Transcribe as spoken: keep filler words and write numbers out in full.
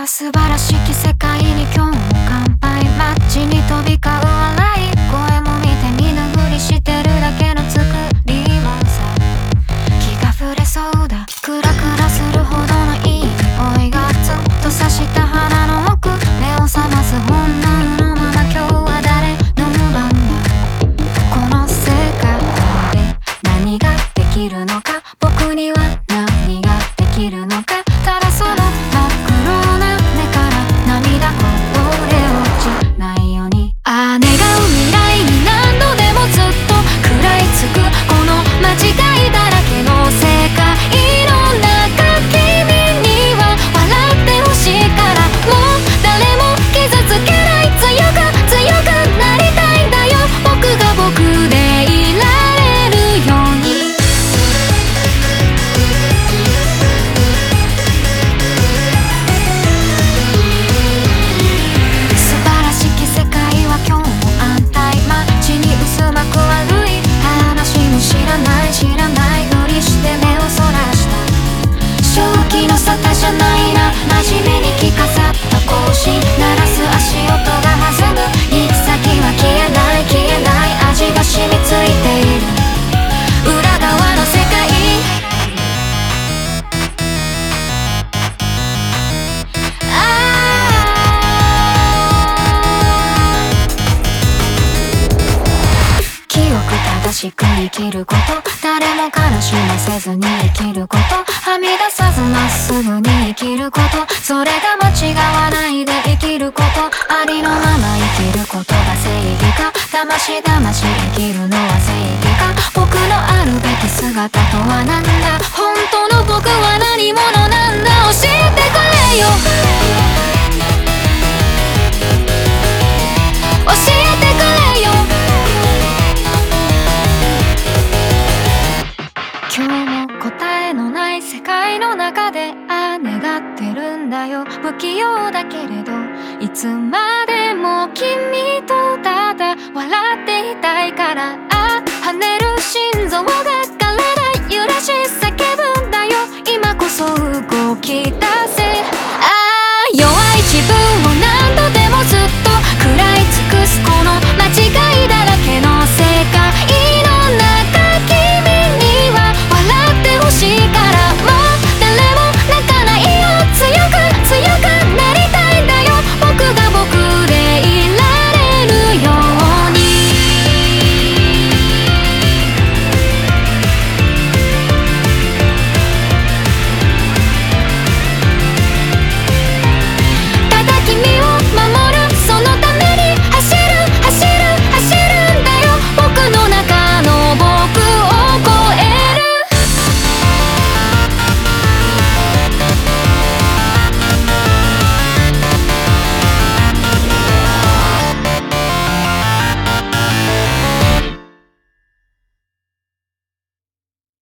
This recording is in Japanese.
あ素晴らしき世界に今日も乾杯。街に飛び交う笑い声も見て見ぬふりしてるだけの作りはさ気が触れそうだ。クラクラするほどのいい匂いがずっと刺した鼻の奥目を覚ます本能のまま今日は誰の番だ。この世界で何ができるのか僕には何ができるのか。ただその真っ黒な目から涙こぼれ落ちないようにああ願う未来に何度でもずっと食らいつくこの間違いだらけの世界の中君には笑ってほしいからもう誰も傷つけない強く強くなりたいんだよ僕が僕でいられるように。素晴らしき世界は今日も安泰。街に渦巻く悪い話も知らない知らないふりして目をそらした正気の沙汰じゃないな真面目に着飾った格子鳴らす足音が弾む行き先は消えない消えない味が染みついている裏側の世界。清く正しく生きること誰も悲しませずに生きることはみ出さずまっすぐに生きることそれが間違わないで生きることありのまま生きることが正義かだましだまし生きるのは正義か僕のあるべき姿とは何だ本当の僕は何者なんだ教えてくれよ教えてくれよ今日も答えのない世界の中でああ願ってるんだよ不器用だけれどいつまでも君とただ笑っていたいからああ跳ねる心臓が体揺らし叫ぶんだよ今こそ動き出せああ弱い自分を何度でもずっと食らい尽くすこの